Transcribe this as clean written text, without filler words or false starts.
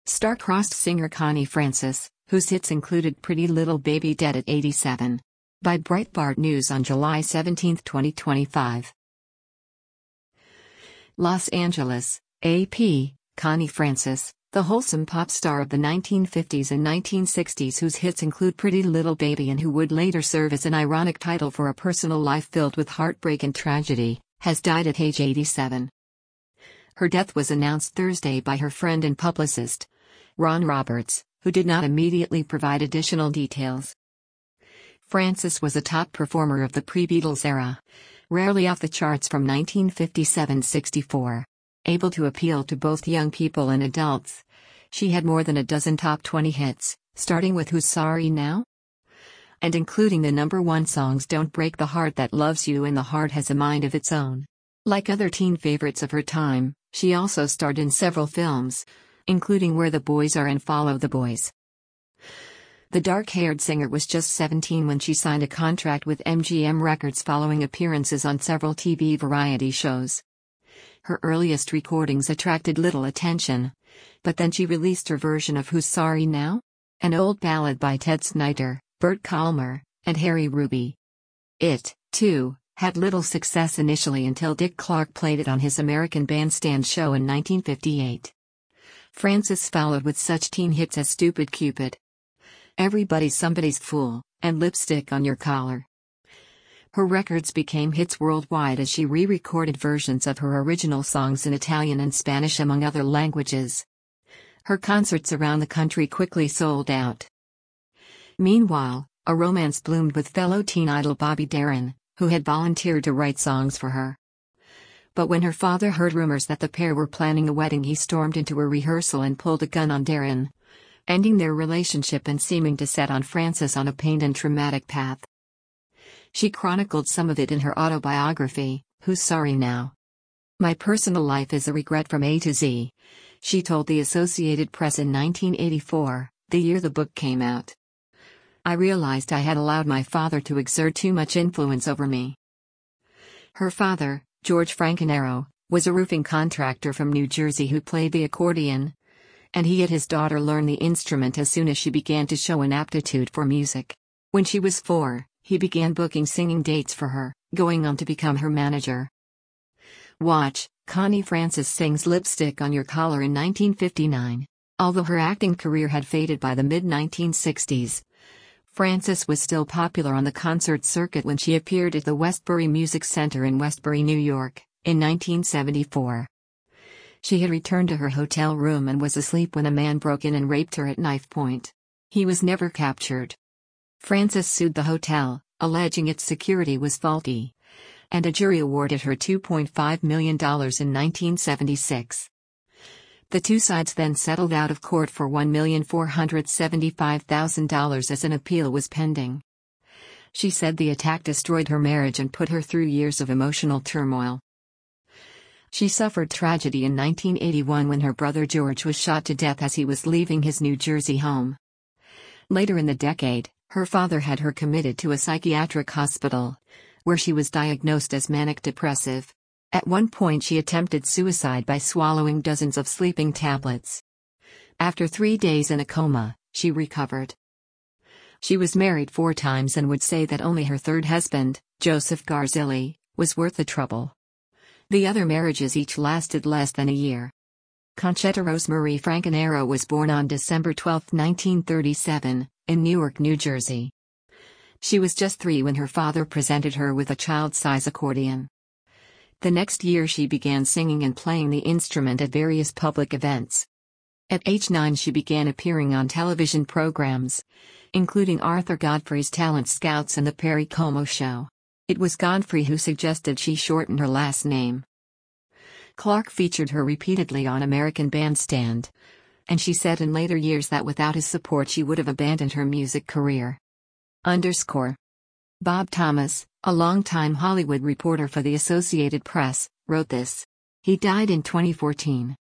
Star-crossed singer Connie Francis, whose hits included Pretty Little Baby, dead at 87. By Breitbart News on July 17, 2025. Los Angeles, AP, Connie Francis, the wholesome pop star of the 1950s and 1960s whose hits include Pretty Little Baby and who would later serve as an ironic title for a personal life filled with heartbreak and tragedy, has died at age 87. Her death was announced Thursday by her friend and publicist, Ron Roberts, who did not immediately provide additional details. Francis was a top performer of the pre-Beatles era, rarely off the charts from 1957-64. Able to appeal to both young people and adults, she had more than a dozen top 20 hits, starting with Who's Sorry Now? And including the #1 songs Don't Break the Heart That Loves You and The Heart Has a Mind of Its Own. Like other teen favorites of her time, she also starred in several films, including Where the Boys Are and Follow the Boys. The dark-haired singer was just 17 when she signed a contract with MGM Records following appearances on several TV variety shows. Her earliest recordings attracted little attention, but then she released her version of Who's Sorry Now? An old ballad by Ted Snyder, Bert Kalmer, and Harry Ruby. It, too, had little success initially until Dick Clark played it on his American Bandstand show in 1958. Francis followed with such teen hits as Stupid Cupid, Everybody's Somebody's Fool, and Lipstick on Your Collar. Her records became hits worldwide as she re-recorded versions of her original songs in Italian and Spanish among other languages. Her concerts around the country quickly sold out. Meanwhile, a romance bloomed with fellow teen idol Bobby Darin, who had volunteered to write songs for her. But when her father heard rumors that the pair were planning a wedding, he stormed into a rehearsal and pulled a gun on Darin, ending their relationship and seeming to set on Francis on a pained and traumatic path. She chronicled some of it in her autobiography, Who's Sorry Now? My personal life is a regret from A to Z, she told the Associated Press in 1984, the year the book came out. I realized I had allowed my father to exert too much influence over me. Her father, George Francanero, was a roofing contractor from New Jersey who played the accordion, and he had his daughter learn the instrument as soon as she began to show an aptitude for music. When she was 4, he began booking singing dates for her, going on to become her manager. Watch, Connie Francis sings Lipstick on Your Collar in 1959. Although her acting career had faded by the mid-1960s, Francis was still popular on the concert circuit when she appeared at the Westbury Music Center in Westbury, New York, in 1974. She had returned to her hotel room and was asleep when a man broke in and raped her at knife point. He was never captured. Francis sued the hotel, alleging its security was faulty, and a jury awarded her $2.5 million in 1976. The two sides then settled out of court for $1,475,000 as an appeal was pending. She said the attack destroyed her marriage and put her through years of emotional turmoil. She suffered tragedy in 1981 when her brother George was shot to death as he was leaving his New Jersey home. Later in the decade, her father had her committed to a psychiatric hospital, where she was diagnosed as manic-depressive. At one point she attempted suicide by swallowing dozens of sleeping tablets. After 3 days in a coma, she recovered. She was married 4 times and would say that only her third husband, Joseph Garzilli, was worth the trouble. The other marriages each lasted less than a year. Conchetta Rosemarie Francanero was born on December 12, 1937, in Newark, New Jersey. She was just 3 when her father presented her with a child-size accordion. The next year she began singing and playing the instrument at various public events. At age 9 she began appearing on television programs, including Arthur Godfrey's Talent Scouts and The Perry Como Show. It was Godfrey who suggested she shorten her last name. Clark featured her repeatedly on American Bandstand, and she said in later years that without his support she would have abandoned her music career. Bob Thomas, a longtime Hollywood reporter for the Associated Press, wrote this. He died in 2014.